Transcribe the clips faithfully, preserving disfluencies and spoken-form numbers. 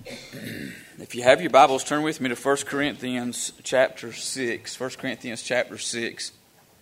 If you have your Bibles, turn with me to First Corinthians chapter six. First Corinthians chapter six.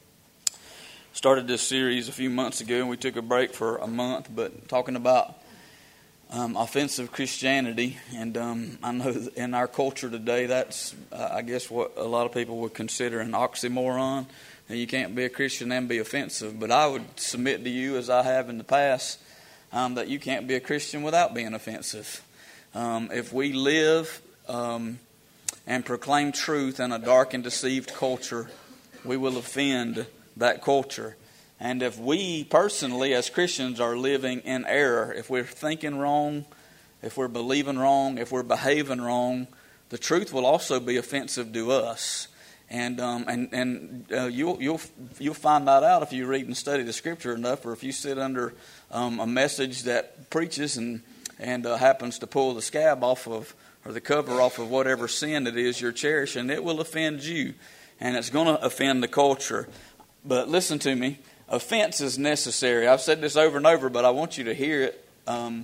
Started this series a few months ago, and we took a break for a month, but talking about um, offensive Christianity. And um, I know in our culture today, that's, uh, I guess, what a lot of people would consider an oxymoron. You can't be a Christian and be offensive. But I would submit to you, as I have in the past, um, that you can't be a Christian without being offensive. Um, if we live um, and proclaim truth in a dark and deceived culture, we will offend that culture. And if we personally, as Christians, are living in error, if we're thinking wrong, if we're believing wrong, if we're behaving wrong, the truth will also be offensive to us. And um, and and uh, you'll you'll you'll find that out if you read and study the Scripture enough, or if you sit under um, a message that preaches and and uh, happens to pull the scab off of, or the cover off of whatever sin it is you're cherishing, it will offend you, and it's going to offend the culture. But listen to me, offense is necessary. I've said this over and over, but I want you to hear it. Um,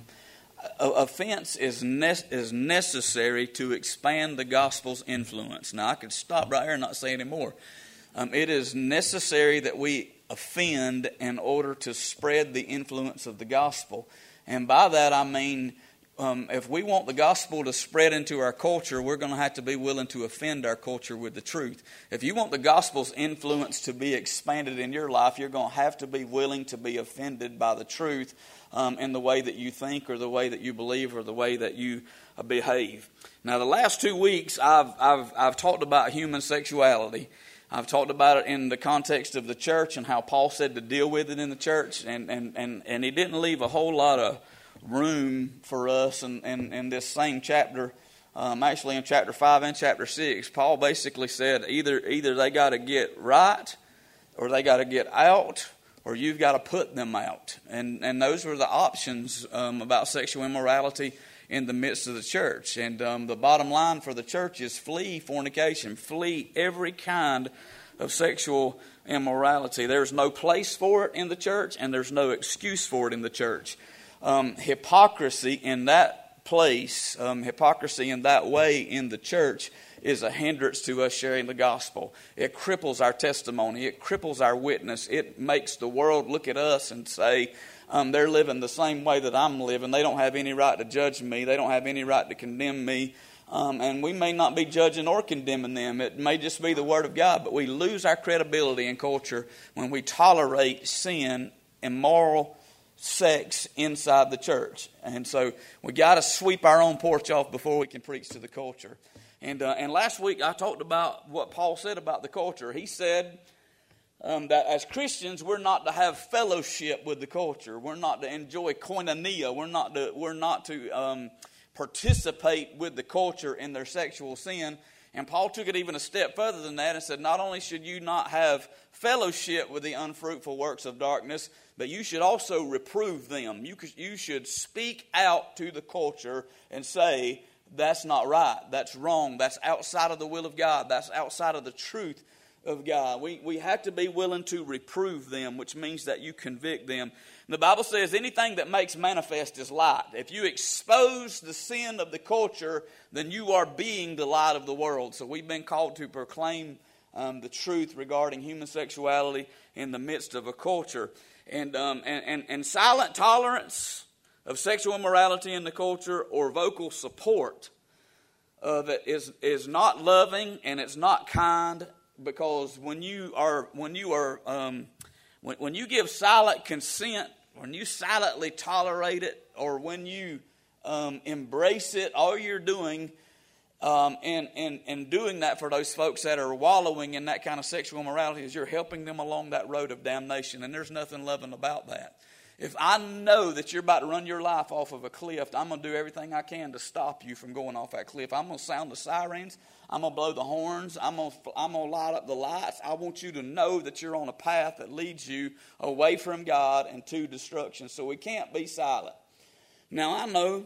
offense is ne- is necessary to expand the gospel's influence. Now, I could stop right here and not say any more. Um, it is necessary that we offend in order to spread the influence of the gospel. And by that I mean, um, if we want the gospel to spread into our culture, we're going to have to be willing to offend our culture with the truth. If you want the gospel's influence to be expanded in your life, you're going to have to be willing to be offended by the truth um, in the way that you think, or the way that you believe, or the way that you uh, behave. Now, the last two weeks, I've I've I've talked about human sexuality. I've talked about it in the context of the church and how Paul said to deal with it in the church. And, and, and, and he didn't leave a whole lot of room for us in, in, in this same chapter. Um, actually, in chapter five and chapter six, Paul basically said either either they got to get right, or they got to get out, or you've got to put them out. And, and those were the options um, about sexual immorality in the midst of the church. And um, the bottom line for the church is flee fornication. Flee every kind of sexual immorality. There's no place for it in the church, and there's no excuse for it in the church. Um, hypocrisy in that place, um, hypocrisy in that way in the church is a hindrance to us sharing the gospel. It cripples our testimony. It cripples our witness. It makes the world look at us and say, Um, they're living the same way that I'm living. They don't have any right to judge me. They don't have any right to condemn me. Um, and we may not be judging or condemning them. It may just be the Word of God. But we lose our credibility in culture when we tolerate sin, immoral sex inside the church. And so we got to sweep our own porch off before we can preach to the culture. And, uh, and last week I talked about what Paul said about the culture. He said Um, that as Christians, we're not to have fellowship with the culture. We're not to enjoy koinonia. We're not to, we're not to um, participate with the culture in their sexual sin. And Paul took it even a step further than that and said, not only should you not have fellowship with the unfruitful works of darkness, but you should also reprove them. You, you should speak out to the culture and say, that's not right, that's wrong, that's outside of the will of God, that's outside of the truth of God. We we have to be willing to reprove them, which means that you convict them. And the Bible says anything that makes manifest is light. If you expose the sin of the culture, then you are being the light of the world. So we've been called to proclaim um, the truth regarding human sexuality in the midst of a culture. And, um, and, and, and silent tolerance of sexual immorality in the culture, or vocal support of it, is, is not loving, and it's not kind. Because when you are when you are um, when when you give silent consent, when you silently tolerate it, or when you um, embrace it, all you're doing um, and and and doing that for those folks that are wallowing in that kind of sexual immorality is you're helping them along that road of damnation. And there's nothing loving about that. If I know that you're about to run your life off of a cliff, I'm going to do everything I can to stop you from going off that cliff. I'm going to sound the sirens. I'm going to blow the horns. I'm going to, I'm going to light up the lights. I want you to know that you're on a path that leads you away from God and to destruction. So we can't be silent. Now, I know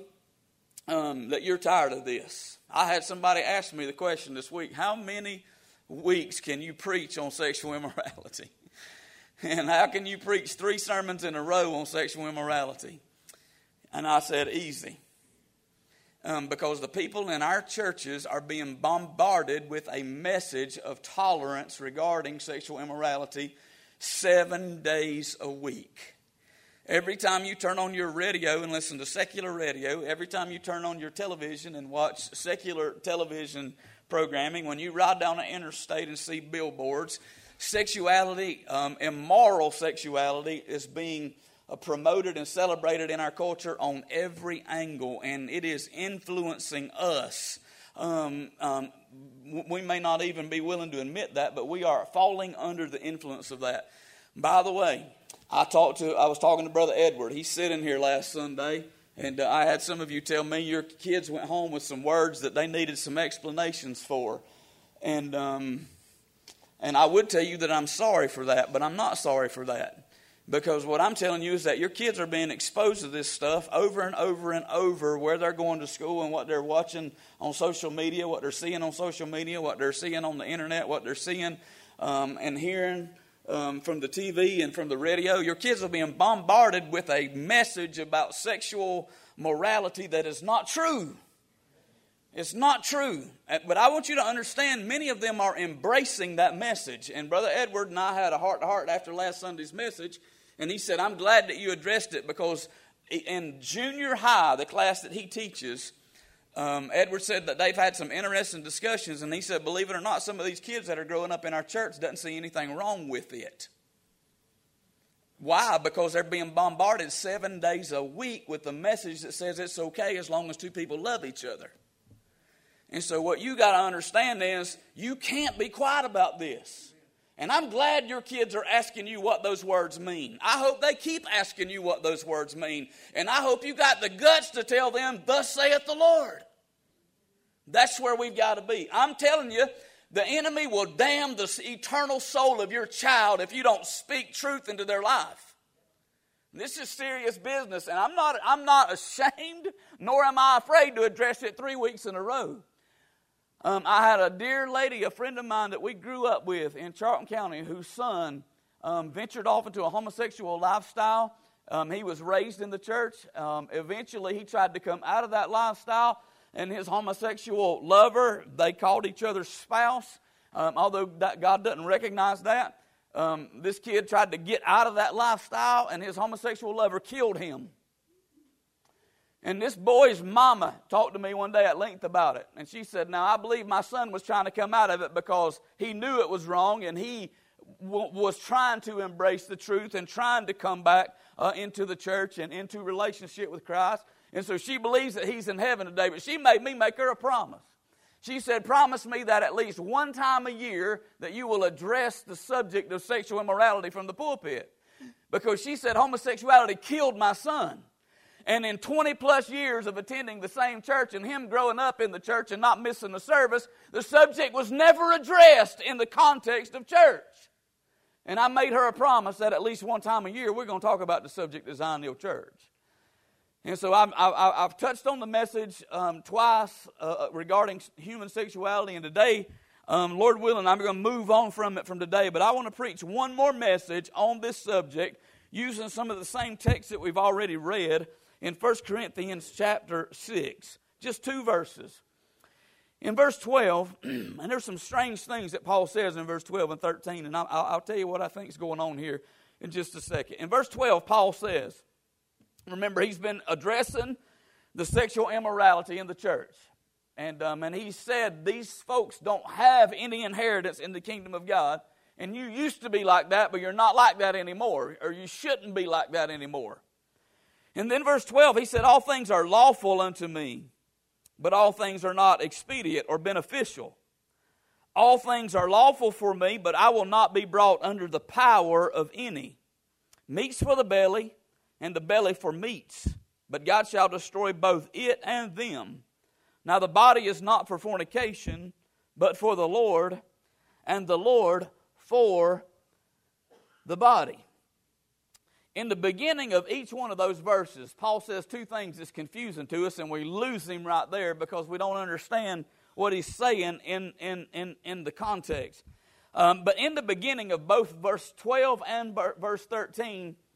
um, that you're tired of this. I had somebody ask me the question this week, how many weeks can you preach on sexual immorality? And how can you preach three sermons in a row on sexual immorality? And I said, easy. um, because the people in our churches are being bombarded with a message of tolerance regarding sexual immorality seven days a week. Every time you turn on your radio and listen to secular radio, every time you turn on your television and watch secular television programming, when you ride down the interstate and see billboards, sexuality, um, immoral sexuality is being uh, promoted and celebrated in our culture on every angle, and it is influencing us. Um, um, we may not even be willing to admit that, but we are falling under the influence of that. By the way, I talked to. I was talking to Brother Edward. He's sitting here last Sunday, and uh, I had some of you tell me your kids went home with some words that they needed some explanations for, and um, and I would tell you that I'm sorry for that, but I'm not sorry for that, because what I'm telling you is that your kids are being exposed to this stuff over and over and over, where they're going to school and what they're watching on social media, what they're seeing on social media, what they're seeing on the internet, what they're seeing um, and hearing. Um, from the T V and from the radio. Your kids are being bombarded with a message about sexual morality that is not true. It's not true. But I want you to understand, many of them are embracing that message. And Brother Edward and I had a heart-to-heart after last Sunday's message, and he said, I'm glad that you addressed it, because in junior high, the class that he teaches, Um, Edward said that they've had some interesting discussions, and he said, believe it or not, some of these kids that are growing up in our church doesn't see anything wrong with it. Why? Because they're being bombarded seven days a week with the message that says it's okay as long as two people love each other. And so what you got to understand is you can't be quiet about this. And I'm glad your kids are asking you what those words mean. I hope they keep asking you what those words mean. And I hope you got the guts to tell them, thus saith the Lord. That's where we've got to be. I'm telling you, the enemy will damn the eternal soul of your child if you don't speak truth into their life. This is serious business, and I'm not, I'm not ashamed, nor am I afraid to address it three weeks in a row. Um, I had a dear lady, a friend of mine that we grew up with in Charlton County, whose son um, ventured off into a homosexual lifestyle. Um, he was raised in the church. Um, eventually, he tried to come out of that lifestyle, and his homosexual lover, they called each other spouse, um, although that God doesn't recognize that. Um, this kid tried to get out of that lifestyle, and his homosexual lover killed him. And this boy's mama talked to me one day at length about it. And she said, now, I believe my son was trying to come out of it because he knew it was wrong, and he w- was trying to embrace the truth and trying to come back uh, into the church and into relationship with Christ. And so she believes that he's in heaven today. But she made me make her a promise. She said, promise me that at least one time a year that you will address the subject of sexual immorality from the pulpit. Because she said homosexuality killed my son. And in twenty plus years of attending the same church and him growing up in the church and not missing the service, the subject was never addressed in the context of church. And I made her a promise that at least one time a year we're going to talk about the subject of Zion Hill Church. And so I've, I've, I've touched on the message um, twice uh, regarding human sexuality, and today, um, Lord willing, I'm going to move on from it from today. But I want to preach one more message on this subject using some of the same texts that we've already read in First Corinthians chapter six, just two verses. In verse twelve, and there's some strange things that Paul says in verse twelve and thirteen, and I'll, I'll tell you what I think is going on here in just a second. In verse twelve, Paul says, remember, he's been addressing the sexual immorality in the church. And, um, and he said these folks don't have any inheritance in the kingdom of God. And you used to be like that, but you're not like that anymore. Or you shouldn't be like that anymore. And then verse twelve, he said, all things are lawful unto me, but all things are not expedient or beneficial. All things are lawful for me, but I will not be brought under the power of any. Meats for the belly, and the belly for meats, but God shall destroy both it and them. Now the body is not for fornication, but for the Lord, and the Lord for the body. In the beginning of each one of those verses, Paul says two things that's confusing to us, and we lose him right there because we don't understand what he's saying in, in, in, in the context. Um, but in the beginning of both verse twelve and verse thirteen,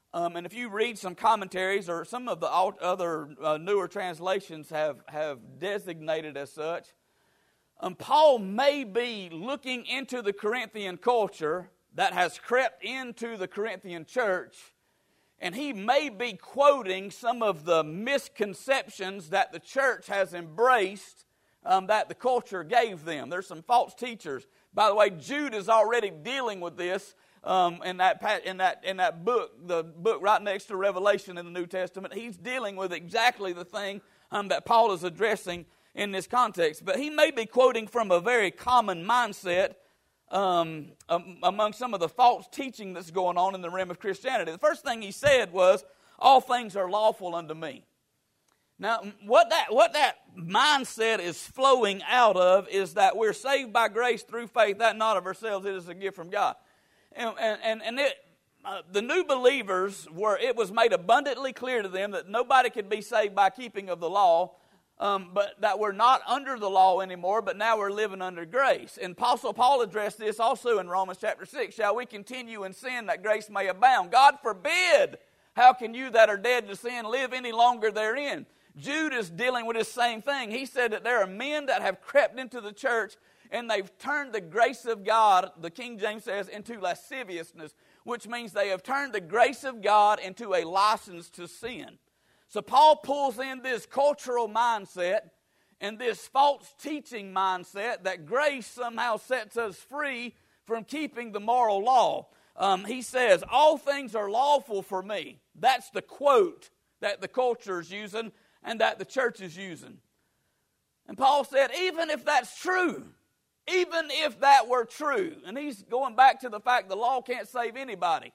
Um, and if you read some commentaries, or some of the other uh, newer translations have, have designated as such, um, Paul may be looking into the Corinthian culture that has crept into the Corinthian church, and he may be quoting some of the misconceptions that the church has embraced um, that the culture gave them. There's some false teachers. By the way, Jude is already dealing with this um, in that in that in that book, the book right next to Revelation in the New Testament. He's dealing with exactly the thing um, that Paul is addressing in this context. But he may be quoting from a very common mindset Um, um, among some of the false teaching that's going on in the realm of Christianity. The first thing he said was, all things are lawful unto me. Now, what that what that mindset is flowing out of is that we're saved by grace through faith, that not of ourselves, it is a gift from God. And, and, and it, uh, the new believers, were it was made abundantly clear to them that nobody could be saved by keeping of the law, Um, but that we're not under the law anymore, but now we're living under grace. And Apostle Paul addressed this also in Romans chapter six. Shall we continue in sin that grace may abound? God forbid! How can you that are dead to sin live any longer therein? Jude is dealing with this same thing. He said that there are men that have crept into the church and they've turned the grace of God, the King James says, into lasciviousness, which means they have turned the grace of God into a license to sin. So Paul pulls in this cultural mindset and this false teaching mindset that grace somehow sets us free from keeping the moral law. Um, he says, all things are lawful for me. That's the quote that the culture is using and that the church is using. And Paul said, even if that's true, even if that were true, and he's going back to the fact the law can't save anybody.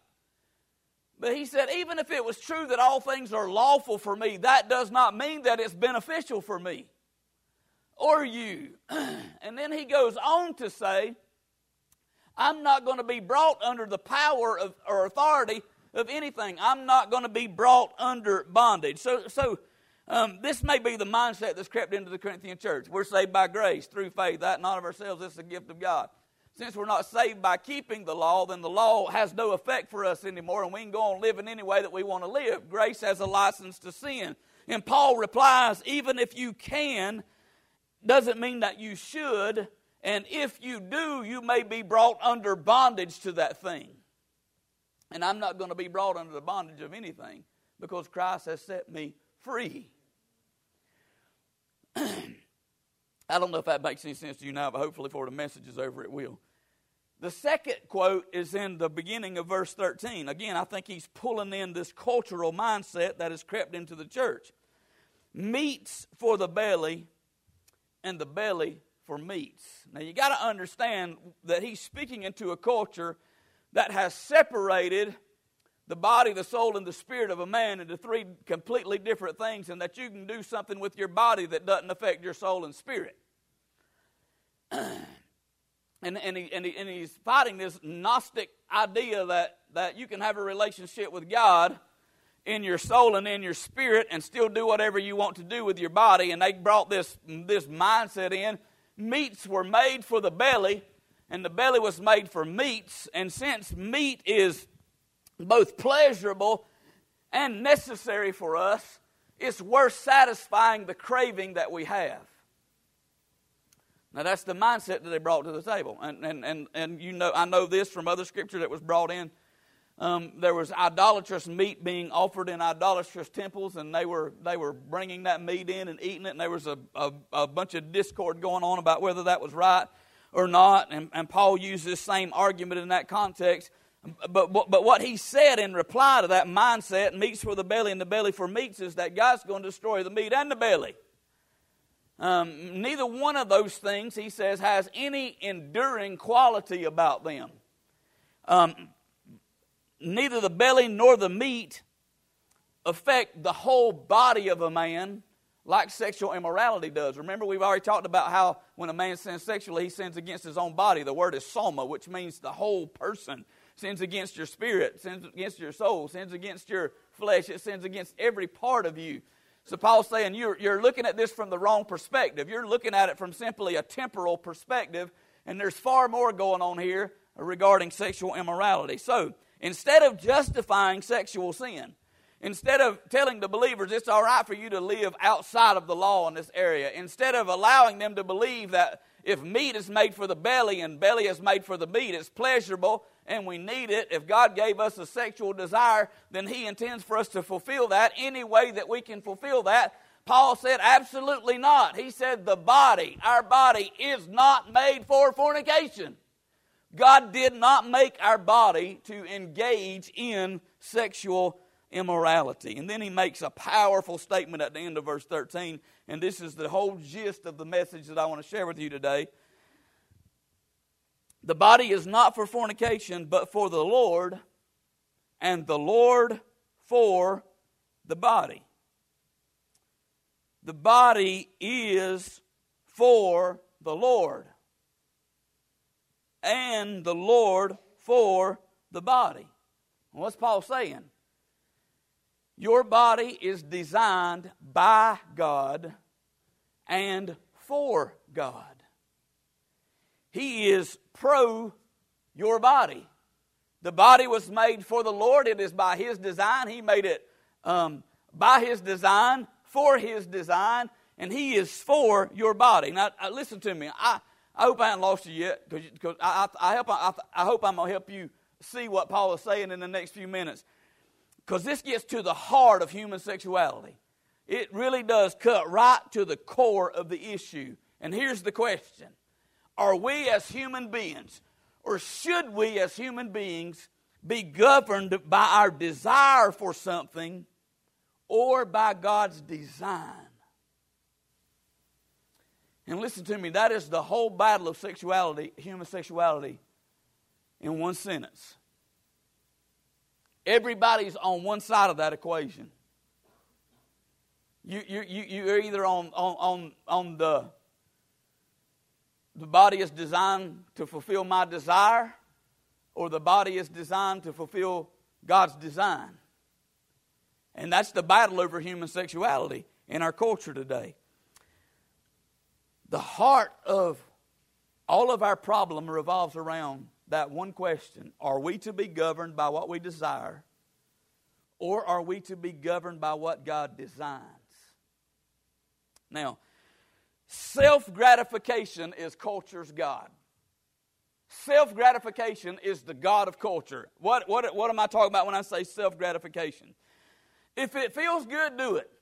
But he said, even if it was true that all things are lawful for me, that does not mean that it's beneficial for me or you. And then he goes on to say, I'm not going to be brought under the power of, or authority of anything. I'm not going to be brought under bondage. So, so um, this may be the mindset that's crept into the Corinthian church. We're saved by grace through faith, that not of ourselves, it's a gift of God. Since we're not saved by keeping the law, then the law has no effect for us anymore, and we can go on living any way that we want to live. Grace has a license to sin. And Paul replies, even if you can, doesn't mean that you should, and if you do, you may be brought under bondage to that thing. And I'm not going to be brought under the bondage of anything, because Christ has set me free. I don't know if that makes any sense to you now, but hopefully for the message is over, it will. The second quote is in the beginning of verse thirteen. Again, I think he's pulling in this cultural mindset that has crept into the church. Meats for the belly, and the belly for meats. Now you got to understand that he's speaking into a culture that has separated the body, the soul, and the spirit of a man into three completely different things, and that you can do something with your body that doesn't affect your soul and spirit. and, and, he, and, he, and he's fighting this Gnostic idea that, that you can have a relationship with God in your soul and in your spirit and still do whatever you want to do with your body. And they brought this, this mindset in. Meats were made for the belly, and the belly was made for meats. And since meat is both pleasurable and necessary for us, it's worth satisfying the craving that we have. Now that's the mindset that they brought to the table. And and and, and you know, I know this from other scripture that was brought in. Um, there was idolatrous meat being offered in idolatrous temples, and they were they were bringing that meat in and eating it, and there was a, a, a bunch of discord going on about whether that was right or not. And, and Paul used this same argument in that context. But, but but what he said in reply to that mindset, meats for the belly and the belly for meats, is that God's going to destroy the meat and the belly. Um, neither one of those things, he says, has any enduring quality about them. Um, neither the belly nor the meat affect the whole body of a man like sexual immorality does. Remember, we've already talked about how when a man sins sexually, he sins against his own body. The word is soma, which means the whole person. Sins against your spirit, sins against your soul, sins against your flesh, it sins against every part of you. So Paul's saying you're, you're looking at this from the wrong perspective. You're looking at it from simply a temporal perspective, and there's far more going on here regarding sexual immorality. So, Instead of justifying sexual sin, instead of telling the believers it's all right for you to live outside of the law in this area, instead of allowing them to believe that if meat is made for the belly and belly is made for the meat, it's pleasurable and we need it. If God gave us a sexual desire, then He intends for us to fulfill that any way that we can fulfill that. Paul said, absolutely not. He said the body, our body, is not made for fornication. God did not make our body to engage in sexual immorality. And then he makes a powerful statement at the end of verse thirteen, and this is the whole gist of the message that I want to share with you today. The body is not for fornication, but for the Lord, and the Lord for the body. The body is for the Lord, and the Lord for the body. What's Paul saying? Your body is designed by God and for God. He is pro your body. The body was made for the Lord. It is by His design. He made it um, by His design, for His design, and He is for your body. Now, listen to me. I, I hope I haven't lost you yet, because I, I, I, help, I, I hope I'm going to help you see what Paul is saying in the next few minutes. Because this gets to the heart of human sexuality. It really does cut right to the core of the issue. And here's the question. Are we as human beings, or should we as human beings, be governed by our desire for something or by God's design? And listen to me, that is the whole battle of sexuality, human sexuality, in one sentence. Everybody's on one side of that equation. You, you, you, you're either on, on, on, on the, the body is designed to fulfill my desire, or the body is designed to fulfill God's design. And that's the battle over human sexuality in our culture today. The heart of all of our problem revolves around that one question. Are we to be governed by what we desire, or are we to be governed by what God designs? Now, self-gratification is culture's God. Self-gratification is the God of culture. What, what, what am I talking about when I say self-gratification? If it feels good, do it.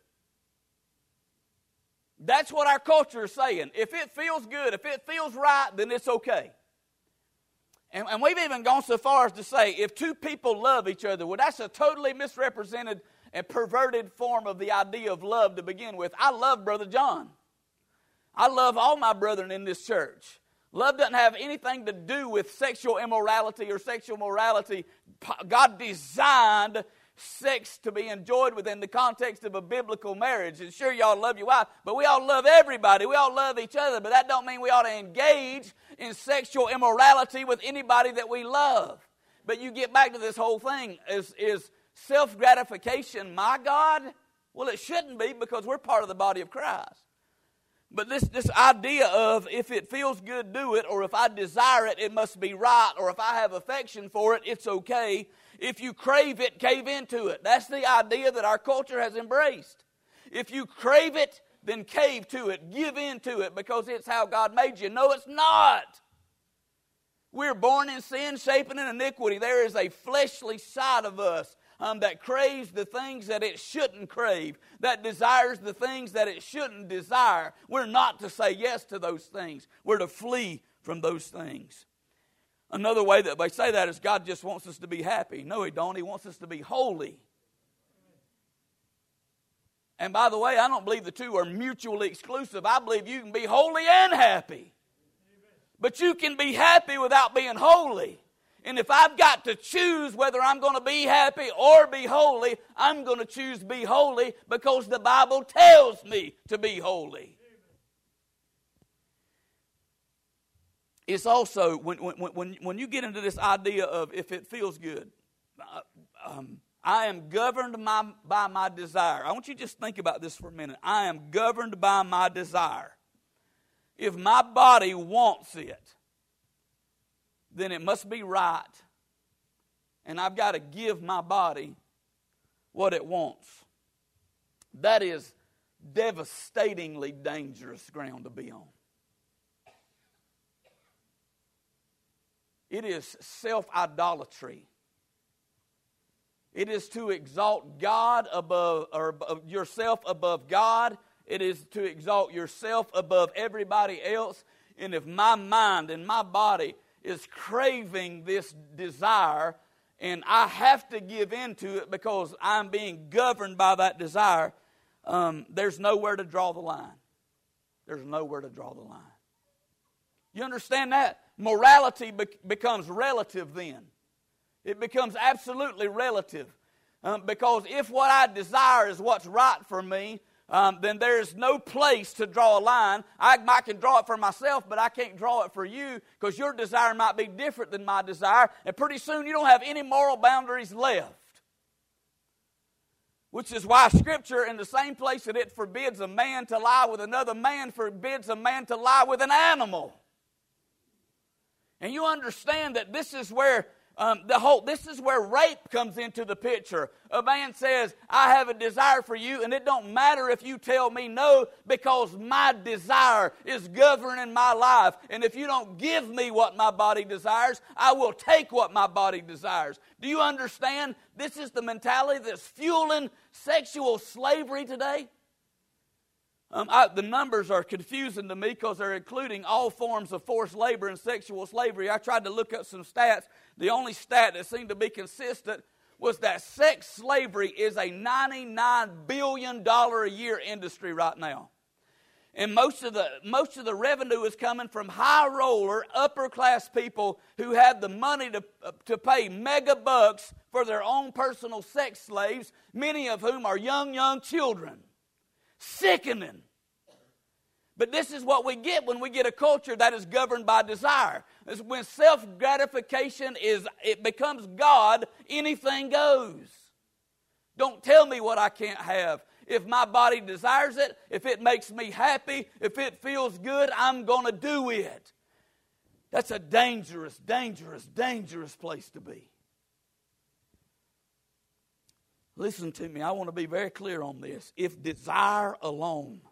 That's what our culture is saying. If it feels good, if it feels right, then it's okay. And, and we've even gone so far as to say, if two people love each other, well, that's a totally misrepresented and perverted form of the idea of love to begin with. I love Brother John. I love all my brethren in this church. Love doesn't have anything to do with sexual immorality or sexual morality. God designed sex to be enjoyed within the context of a biblical marriage. And sure, y'all love your wife, but we all love everybody. We all love each other, but that don't mean we ought to engage in sexual immorality with anybody that we love. But you get back to this whole thing. Is, is self-gratification my God? Well, it shouldn't be, because we're part of the body of Christ. But this, this idea of if it feels good, do it, or if I desire it, it must be right, or if I have affection for it, it's okay. If you crave it, cave into it. That's the idea that our culture has embraced. If you crave it, then cave to it, give in to it, because it's how God made you. No, it's not. We're born in sin, shaping in iniquity. There is a fleshly side of us um, that craves the things that it shouldn't crave, that desires the things that it shouldn't desire. We're not to say yes to those things. We're to flee from those things. Another way that they say that is God just wants us to be happy. No, He don't. He wants us to be holy. And by the way, I don't believe the two are mutually exclusive. I believe you can be holy and happy. But you can be happy without being holy. And if I've got to choose whether I'm going to be happy or be holy, I'm going to choose be holy, because the Bible tells me to be holy. It's also, when, when, when, when you get into this idea of if it feels good, um, I am governed my, by my desire. I want you to just think about this for a minute. I am governed by my desire. If my body wants it, then it must be right, and I've got to give my body what it wants. That is devastatingly dangerous ground to be on. It is self-idolatry. It is to exalt God above, or yourself above God. It is to exalt yourself above everybody else. And if my mind and my body is craving this desire, and I have to give in to it because I'm being governed by that desire, um, there's nowhere to draw the line. There's nowhere to draw the line. You understand that? Morality be- becomes relative then. It becomes absolutely relative. Um, because if what I desire is what's right for me, um, then there's no place to draw a line. I, I can draw it for myself, but I can't draw it for you because your desire might be different than my desire. And pretty soon you don't have any moral boundaries left. Which is why Scripture, in the same place that it forbids a man to lie with another man, forbids a man to lie with an animal. And you understand that this is where um, the whole this is where rape comes into the picture. A man says, I have a desire for you, and it don't matter if you tell me no, because my desire is governing my life. And if you don't give me what my body desires, I will take what my body desires. Do you understand? This is the mentality that's fueling sexual slavery today. Um, I, the numbers are confusing to me because they're including all forms of forced labor and sexual slavery. I tried to look up some stats. The only stat that seemed to be consistent was that sex slavery is a ninety-nine billion dollars a year industry right now. And most of the most of the revenue is coming from high roller, upper class people who have the money to, uh, to pay mega bucks for their own personal sex slaves, many of whom are young, young children. Sickening. But this is what we get when we get a culture that is governed by desire. It's when self-gratification is, it becomes God, anything goes. Don't tell me what I can't have. If my body desires it, if it makes me happy, if it feels good, I'm going to do it. That's a dangerous, dangerous, dangerous place to be. Listen to me, I want to be very clear on this. If desire alone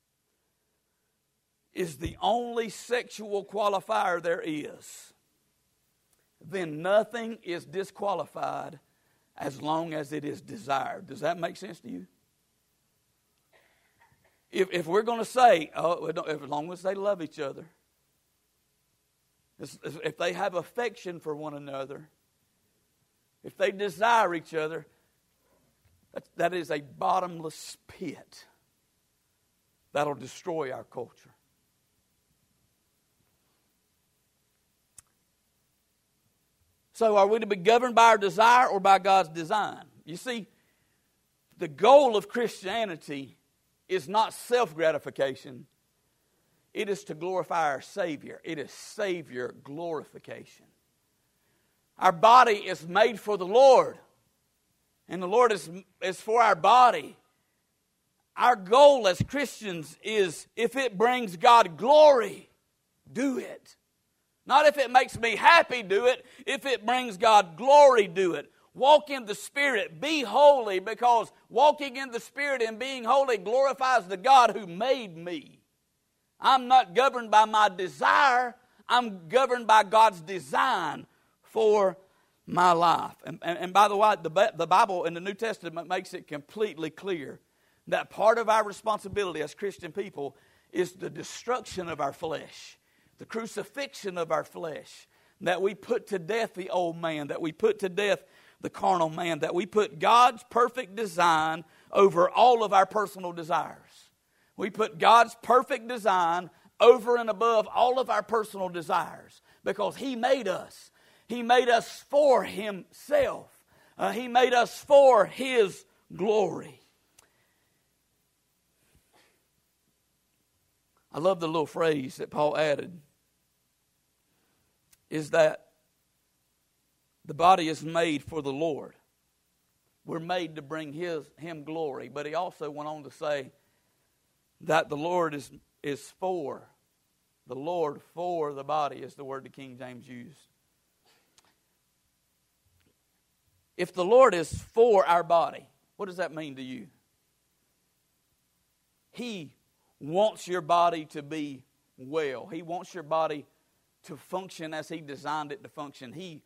is the only sexual qualifier there is, then nothing is disqualified as long as it is desired. Does that make sense to you? If, if we're going to say, oh, as long as they love each other, if they have affection for one another, if they desire each other, that is a bottomless pit that'll destroy our culture. So are we to be governed by our desire or by God's design? You see, the goal of Christianity is not self-gratification. It is to glorify our Savior. It is Savior glorification. Our body is made for the Lord. And the Lord is, is for our body. Our goal as Christians is, if it brings God glory, do it. Not if it makes me happy, do it. If it brings God glory, do it. Walk in the Spirit. Be holy, because walking in the Spirit and being holy glorifies the God who made me. I'm not governed by my desire. I'm governed by God's design for my life. And, and, and by the way, the, the Bible in the New Testament makes it completely clear that part of our responsibility as Christian people is the destruction of our flesh, the crucifixion of our flesh, that we put to death the old man, that we put to death the carnal man, that we put God's perfect design over all of our personal desires. We put God's perfect design over and above all of our personal desires because He made us. He made us for Himself. Uh, he made us for His glory. I love the little phrase that Paul added, is that the body is made for the Lord. We're made to bring His Him glory. But he also went on to say that the Lord is, is for, the Lord for the body is the word the King James used. If the Lord is for our body, what does that mean to you? He wants your body to be well. He wants your body to function as He designed it to function. He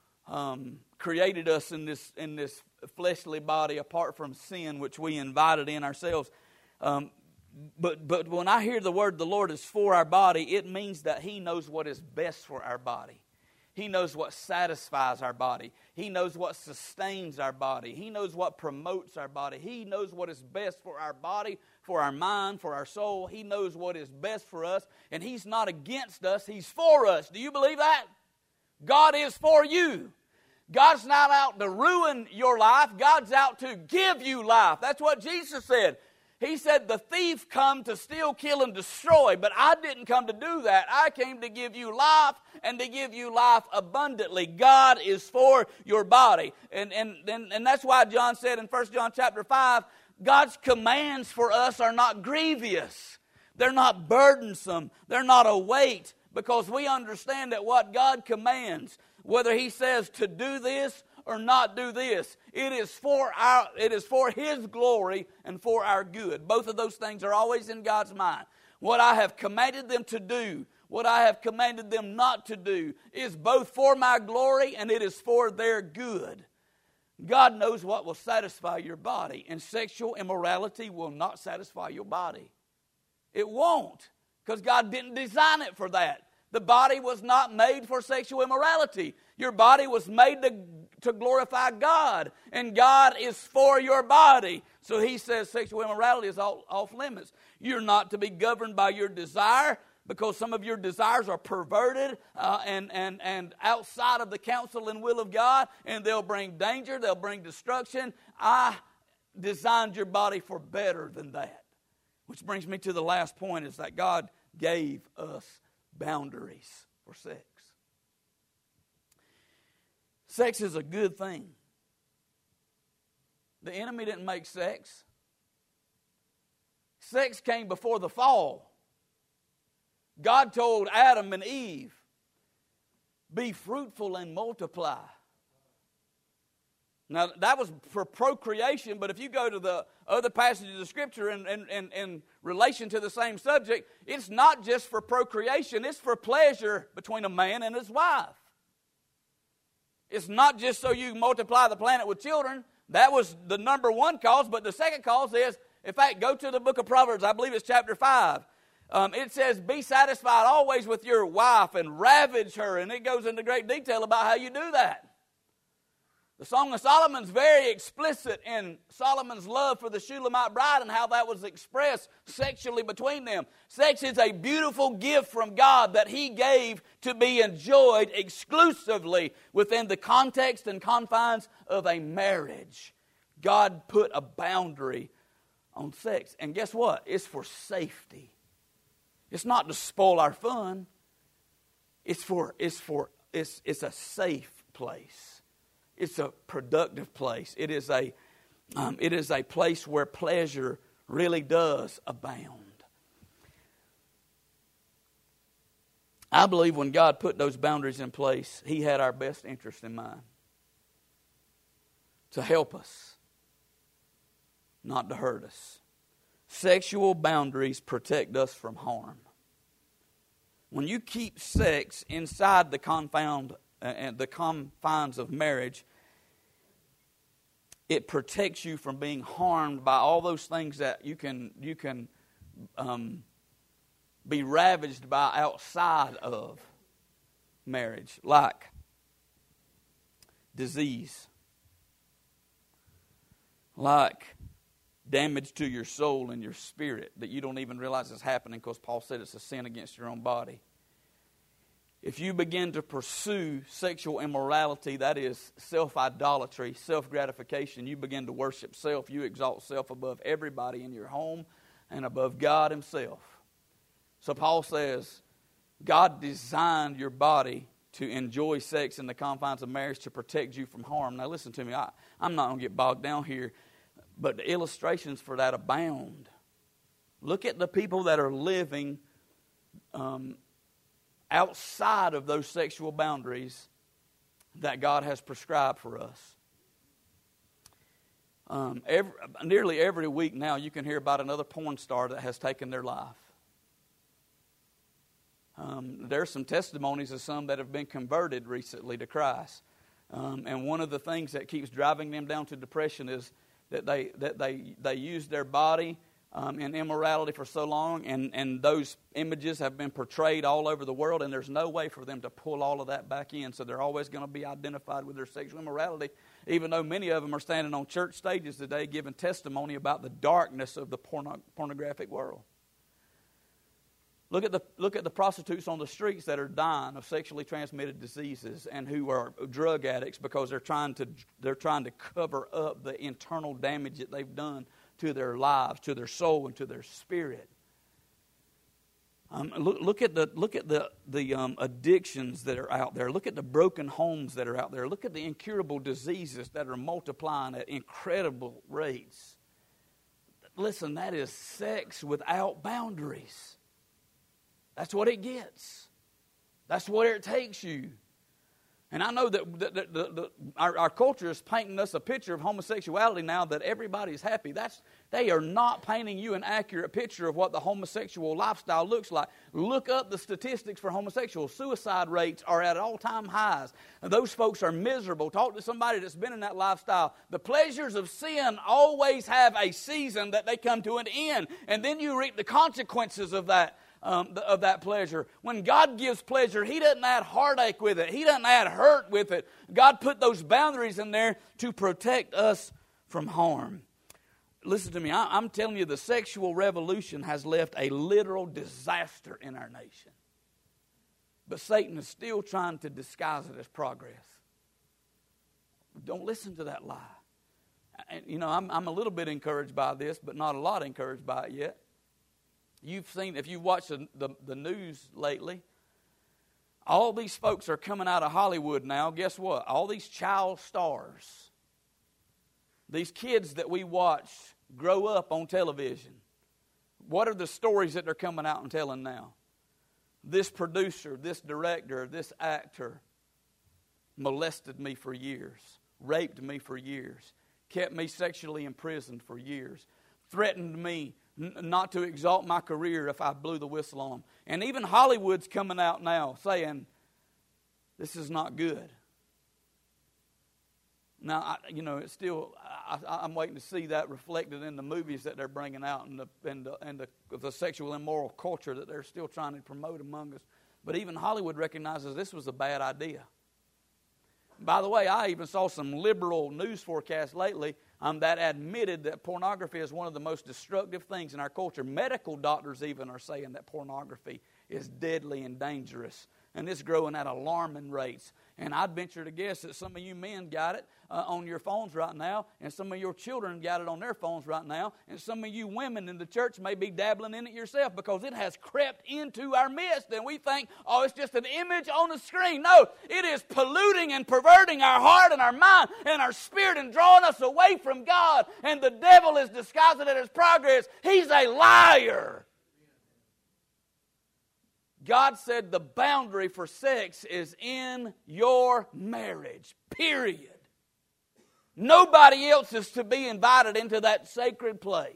um, created us in this in this fleshly body apart from sin, which we invited in ourselves. Um, but but when I hear the word "the Lord is for our body," it means that He knows what is best for our body. He knows what satisfies our body. He knows what sustains our body. He knows what promotes our body. He knows what is best for our body, for our mind, for our soul. He knows what is best for us, and He's not against us. He's for us. Do you believe that? God is for you. God's not out to ruin your life. God's out to give you life. That's what Jesus said. He said, the thief come to steal, kill, and destroy, but I didn't come to do that. I came to give you life and to give you life abundantly. God is for your body. And, and, and, and that's why John said in First John chapter five, God's commands for us are not grievous. They're not burdensome. They're not a weight, because we understand that what God commands, whether He says to do this or not do this, it is for our it is for His glory and for our good. Both of those things are always in God's mind. What I have commanded them to do, what I have commanded them not to do, is both for my glory and it is for their good. God knows what will satisfy your body, and sexual immorality will not satisfy your body. It won't, because God didn't design it for that. The body was not made for sexual immorality. Your body was made to, to glorify God, and God is for your body. So He says sexual immorality is all, off limits. You're not to be governed by your desire, because some of your desires are perverted uh, and, and, and outside of the counsel and will of God, and they'll bring danger, they'll bring destruction. I designed your body for better than that. Which brings me to the last point, is that God gave us boundaries for sex. Sex is a good thing. The enemy didn't make sex. Sex came before the fall. God told Adam and Eve, be fruitful and multiply. Now, that was for procreation, but if you go to the other passages of Scripture in, in, in, in relation to the same subject, it's not just for procreation, it's for pleasure between a man and his wife. It's not just so you multiply the planet with children. That was the number one cause, but the second cause is, in fact, go to the book of Proverbs, I believe it's chapter five. Um, it says, be satisfied always with your wife and ravage her, and it goes into great detail about how you do that. The Song of Solomon's very explicit in Solomon's love for the Shulamite bride and how that was expressed sexually between them. Sex is a beautiful gift from God that He gave to be enjoyed exclusively within the context and confines of a marriage. God put a boundary on sex. And guess what? It's for safety. It's not to spoil our fun. It's for it's for it's it's a safe place. It's a productive place. It is a, um, it is a place where pleasure really does abound. I believe when God put those boundaries in place, He had our best interest in mind. To help us, not to hurt us. Sexual boundaries protect us from harm. When you keep sex inside the confound and the confines of marriage, it protects you from being harmed by all those things that you can you can um, be ravaged by outside of marriage, like disease, like damage to your soul and your spirit that you don't even realize is happening, because Paul said it's a sin against your own body. If you begin to pursue sexual immorality, that is self-idolatry, self-gratification, you begin to worship self. You exalt self above everybody in your home and above God Himself. So Paul says, God designed your body to enjoy sex in the confines of marriage to protect you from harm. Now listen to me, I, I'm not going to get bogged down here, but the illustrations for that abound. Look at the people that are living um, outside of those sexual boundaries that God has prescribed for us. Um, every, nearly every week now you can hear about another porn star that has taken their life. Um, there's some testimonies of some that have been converted recently to Christ. Um, and one of the things that keeps driving them down to depression is that they that they, they use their body um, in immorality for so long, and, and those images have been portrayed all over the world, and there's no way for them to pull all of that back in. So they're always going to be identified with their sexual immorality, even though many of them are standing on church stages today giving testimony about the darkness of the porno- pornographic world. Look at the look at the prostitutes on the streets that are dying of sexually transmitted diseases and who are drug addicts because they're trying to they're trying to cover up the internal damage that they've done to their lives, to their soul, and to their spirit. Um, look, look at the look at the the um, addictions that are out there. Look at the broken homes that are out there. Look at the incurable diseases that are multiplying at incredible rates. Listen, that is sex without boundaries. That's what it gets. That's where it takes you. And I know that the, the, the, the, our, our culture is painting us a picture of homosexuality now that everybody's happy. That's they are not painting you an accurate picture of what the homosexual lifestyle looks like. Look up the statistics for homosexuals. Suicide rates are at all-time highs. And those folks are miserable. Talk to somebody that's been in that lifestyle. The pleasures of sin always have a season that they come to an end. And then you reap the consequences of that. Um, of that pleasure. When God gives pleasure, He doesn't add heartache with it. He doesn't add hurt with it. God put those boundaries in there to protect us from harm. Listen to me. I, I'm telling you, the sexual revolution has left a literal disaster in our nation. But Satan is still trying to disguise it as progress. Don't listen to that lie. And, you know, I'm, I'm a little bit encouraged by this, but not a lot encouraged by it yet. You've seen, if you've watched the, the, the news lately, all these folks are coming out of Hollywood now. Guess what? All these child stars, these kids that we watch grow up on television. What are the stories that they're coming out and telling now? This producer, this director, this actor molested me for years, raped me for years, kept me sexually imprisoned for years, threatened me not to exalt my career if I blew the whistle on them. And even Hollywood's coming out now saying, this is not good. Now, I, you know, it's still, I, I'm waiting to see that reflected in the movies that they're bringing out and the, and the, and the, the sexual immoral culture that they're still trying to promote among us. But even Hollywood recognizes this was a bad idea. By the way, I even saw some liberal news forecasts lately um, that admitted that pornography is one of the most destructive things in our culture. Medical doctors even are saying that pornography is deadly and dangerous. And it's growing at alarming rates. And I'd venture to guess that some of you men got it uh, on your phones right now, and some of your children got it on their phones right now, and some of you women in the church may be dabbling in it yourself because it has crept into our midst, and we think, oh, it's just an image on a screen. No, it is polluting and perverting our heart and our mind and our spirit and drawing us away from God, and the devil is disguising it as progress. He's a liar. God said the boundary for sex is in your marriage, period. Nobody else is to be invited into that sacred place.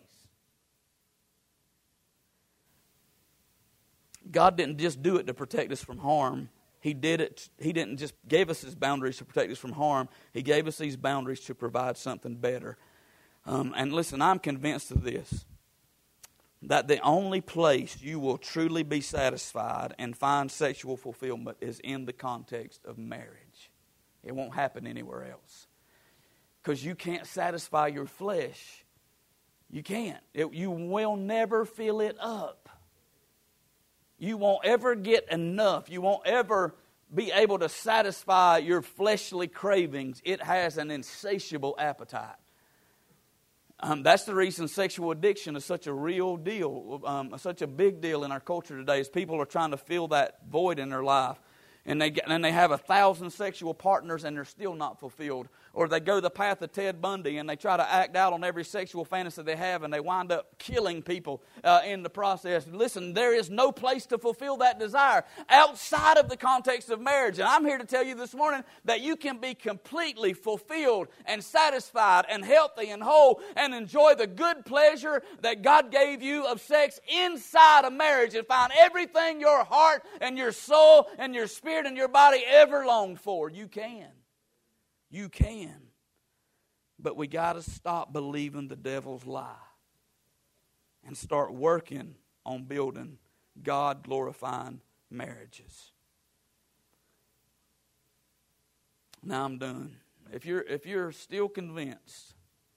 God didn't just do it to protect us from harm. He did it. He didn't just give us His boundaries to protect us from harm. He gave us these boundaries to provide something better. Um, and listen, I'm convinced of this. That the only place you will truly be satisfied and find sexual fulfillment is in the context of marriage. It won't happen anywhere else. Because you can't satisfy your flesh. You can't. It, you will never fill it up. You won't ever get enough. You won't ever be able to satisfy your fleshly cravings. It has an insatiable appetite. Um, that's the reason sexual addiction is such a real deal, um, such a big deal in our culture today, is people are trying to fill that void in their life. And they get, and they have a thousand sexual partners and they're still not fulfilled. or they go the path of Ted Bundy and they try to act out on every sexual fantasy they have, and they wind up killing people uh, in the process. Listen, there is no place to fulfill that desire outside of the context of marriage. And I'm here to tell you this morning that you can be completely fulfilled and satisfied and healthy and whole and enjoy the good pleasure that God gave you of sex inside of marriage and find everything your heart and your soul and your spirit and your body ever longed for. You can. You can. But we got to stop believing the devil's lie and start working on building God-glorifying marriages. Now I'm done. If you're, if you're still convinced,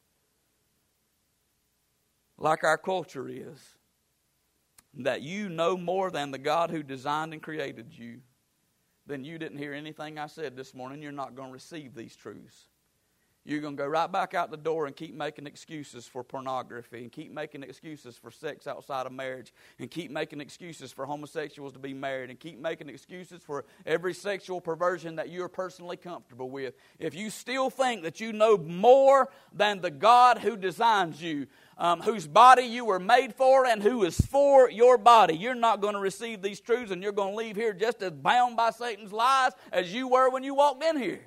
like our culture is, that you know more than the God who designed and created you, then you didn't hear anything I said this morning. You're not going to receive these truths. You're going to go right back out the door and keep making excuses for pornography and keep making excuses for sex outside of marriage and keep making excuses for homosexuals to be married and keep making excuses for every sexual perversion that you're personally comfortable with. If you still think that you know more than the God who designs you, um, whose body you were made for and who is for your body, you're not going to receive these truths, and you're going to leave here just as bound by Satan's lies as you were when you walked in here.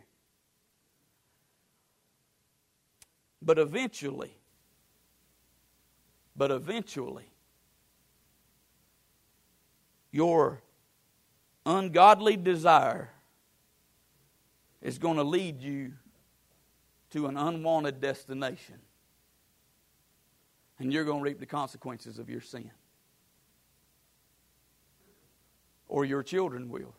But eventually, but eventually, your ungodly desire is going to lead you to an unwanted destination. And you're going to reap the consequences of your sin. Or your children will.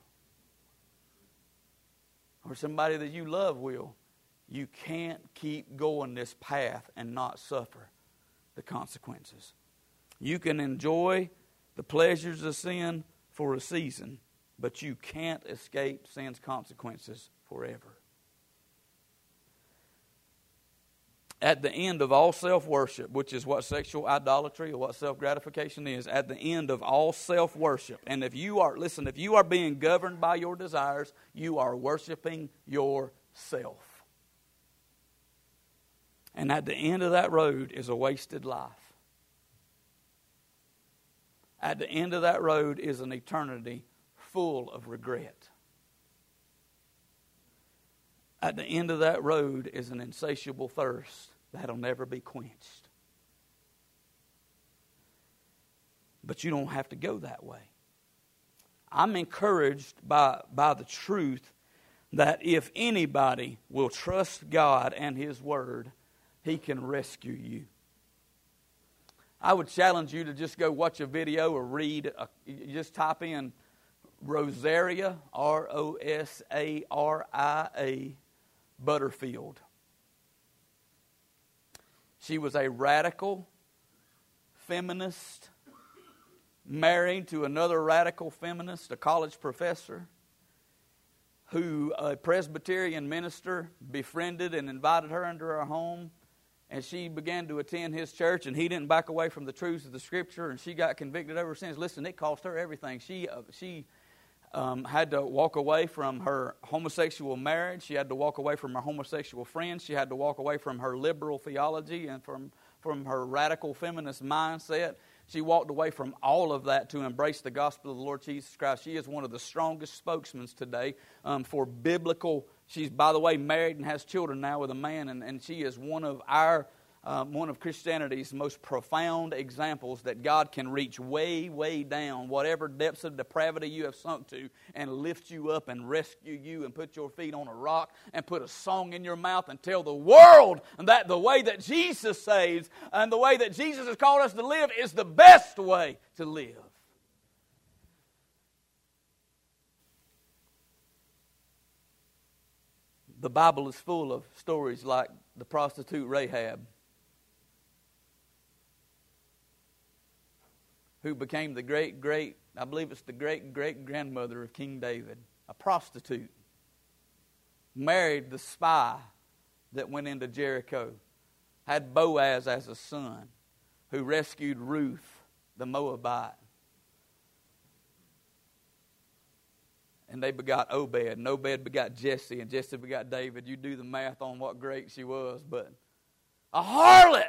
Or somebody that you love will. You can't keep going this path and not suffer the consequences. You can enjoy the pleasures of sin for a season, but you can't escape sin's consequences forever. At the end of all self-worship, which is what sexual idolatry or what self-gratification is, at the end of all self-worship, and if you are, listen, if you are being governed by your desires, you are worshiping yourself. And at the end of that road is a wasted life. At the end of that road is an eternity full of regret. At the end of that road is an insatiable thirst that'll never be quenched. But you don't have to go that way. I'm encouraged by, by the truth that if anybody will trust God and His Word, He can rescue you. I would challenge you to just go watch a video or read. A, you just type in Rosaria, R O S A R I A, Butterfield. She was a radical feminist, married to another radical feminist, a college professor, who a Presbyterian minister befriended and invited her into her home. And she began to attend his church, and he didn't back away from the truths of the Scripture, and she got convicted ever since. Listen, it cost her everything. She uh, she um, had to walk away from her homosexual marriage. She had to walk away from her homosexual friends. She had to walk away from her liberal theology and from, from her radical feminist mindset. She walked away from all of that to embrace the gospel of the Lord Jesus Christ. She is one of the strongest spokesmen today um, for biblical. She's, by the way, married and has children now with a man, and, and she is one of our, um, one of Christianity's most profound examples that God can reach way, way down, whatever depths of depravity you have sunk to, and lift you up and rescue you and put your feet on a rock and put a song in your mouth and tell the world that the way that Jesus saves and the way that Jesus has called us to live is the best way to live. The Bible is full of stories like the prostitute Rahab, who became the great, great, I believe it's the great, great grandmother of King David, a prostitute, married the spy that went into Jericho, had Boaz as a son, who rescued Ruth, the Moabite. And they begot Obed, and Obed begot Jesse, and Jesse begot David. You do the math on what great she was, but a harlot,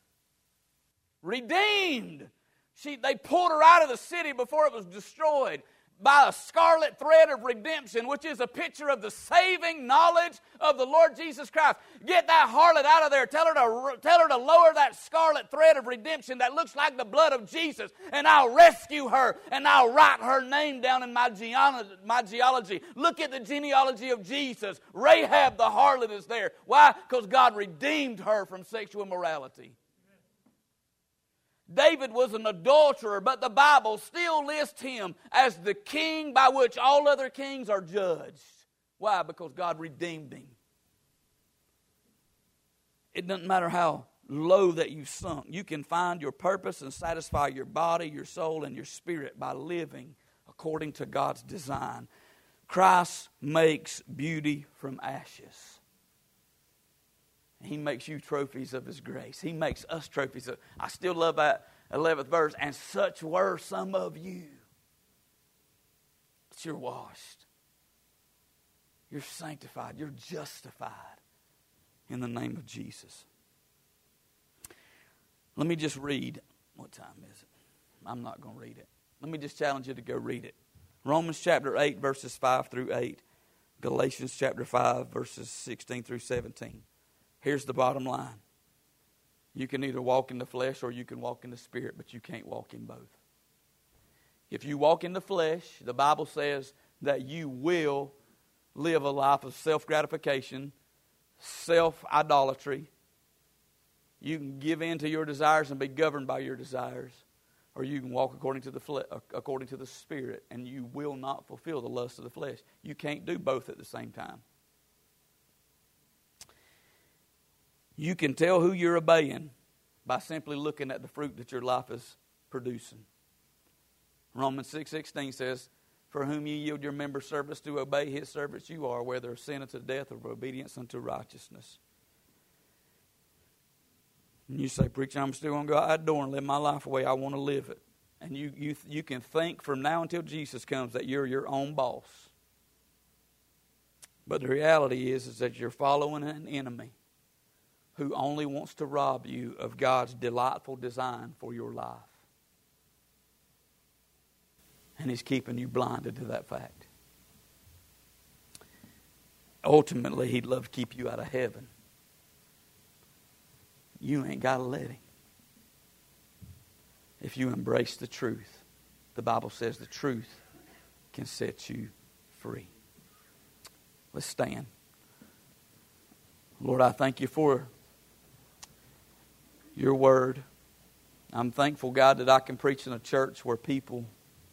redeemed. She, they pulled her out of the city before it was destroyed by a scarlet thread of redemption, which is a picture of the saving knowledge of the Lord Jesus Christ. Get that harlot out of there. Tell her to, tell her to lower that scarlet thread of redemption that looks like the blood of Jesus, and I'll rescue her, and I'll write her name down in my genealogy. My genealogy. Look at the genealogy of Jesus. Rahab the harlot is there. Why? Because God redeemed her from sexual immorality. David was an adulterer, but the Bible still lists him as the king by which all other kings are judged. Why? Because God redeemed him. It doesn't matter how low that you've sunk. You can find your purpose and satisfy your body, your soul, and your spirit by living according to God's design. Christ makes beauty from ashes. He makes you trophies of His grace. He makes us trophies of... I still love that eleventh verse. And such were some of you. But you're washed. You're sanctified. You're justified in the name of Jesus. Let me just read. What time is it? I'm not going to read it. Let me just challenge you to go read it. Romans chapter eight, verses five through eight. Galatians chapter five, verses sixteen through seventeen. Here's the bottom line. You can either walk in the flesh or you can walk in the Spirit, but you can't walk in both. If you walk in the flesh, the Bible says that you will live a life of self-gratification, self-idolatry. You can give in to your desires and be governed by your desires, or you can walk according to the fle- according to the Spirit, and you will not fulfill the lust of the flesh. You can't do both at the same time. You can tell who you're obeying by simply looking at the fruit that your life is producing. Romans six sixteen says, "For whom ye yield your members service to obey, His servants you are, whether of sin unto death or of obedience unto righteousness." And you say, "Preacher, I'm still going to go out that door and live my life the way I want to live it." And you, you, you can think from now until Jesus comes that you're your own boss. But the reality is, is that you're following an enemy who only wants to rob you of God's delightful design for your life. And he's keeping you blinded to that fact. Ultimately, he'd love to keep you out of heaven. You ain't got to let him. If you embrace the truth, the Bible says the truth can set you free. Let's stand. Lord, I thank you for your word. I'm thankful, God, that I can preach in a church where people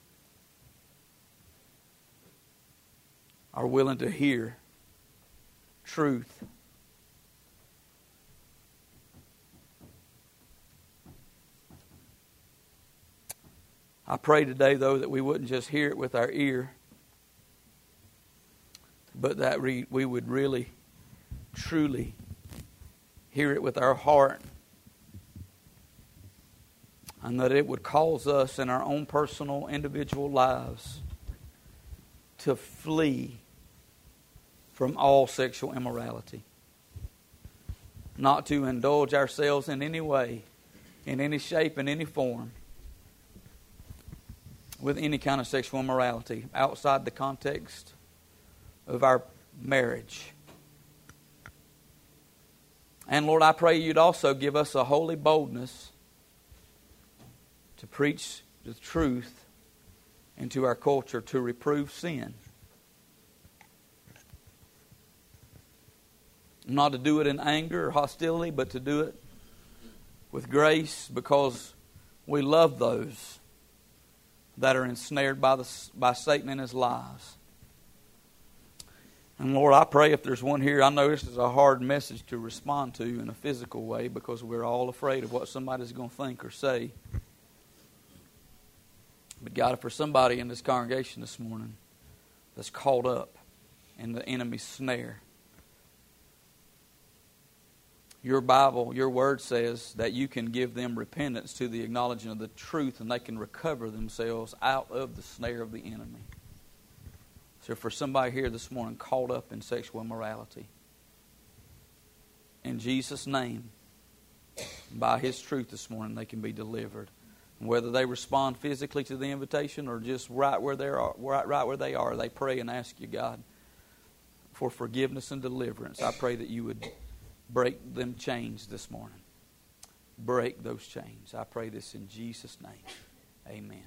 are willing to hear truth. I pray today, though, that we wouldn't just hear it with our ear, but that we, we would really, truly hear it with our heart, and that it would cause us in our own personal, individual lives to flee from all sexual immorality. Not to indulge ourselves in any way, in any shape, in any form, with any kind of sexual immorality outside the context of our marriage. And Lord, I pray you'd also give us a holy boldness to preach the truth into our culture, to reprove sin. Not to do it in anger or hostility, but to do it with grace, because we love those that are ensnared by the by Satan and his lies. And Lord, I pray if there's one here, I know this is a hard message to respond to in a physical way, because we're all afraid of what somebody's going to think or say. But God, if there's somebody in this congregation this morning that's caught up in the enemy's snare, your Bible, your word says that you can give them repentance to the acknowledgement of the truth, and they can recover themselves out of the snare of the enemy. So for somebody here this morning caught up in sexual immorality, in Jesus' name, by His truth this morning, they can be delivered. And whether they respond physically to the invitation or just right where they are, right, right where they are, they pray and ask you, God, for forgiveness and deliverance. I pray that you would break them chains this morning. Break those chains. I pray this in Jesus' name. Amen.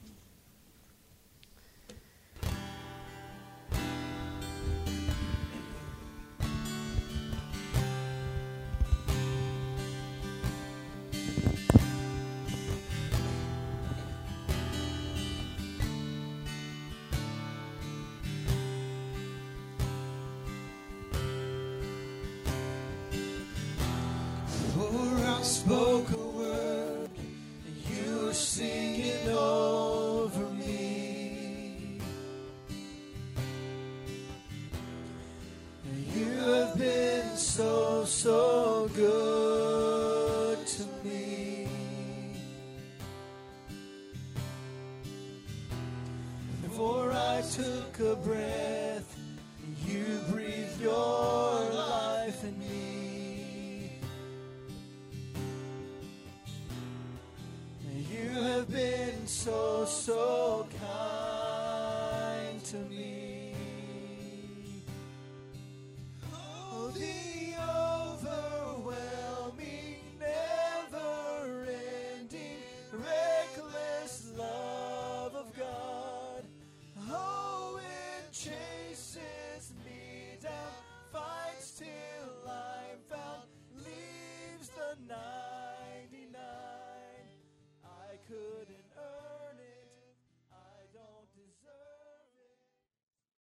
Spoke a word, and you were singing over me. And you have been so, so good to me. Before I took a breath, you breathed your life in me. You have been so, so kind to me. Oh, the overwhelming, never-ending, reckless love of God. Oh, it chases me down, fights till I'm found, leaves the night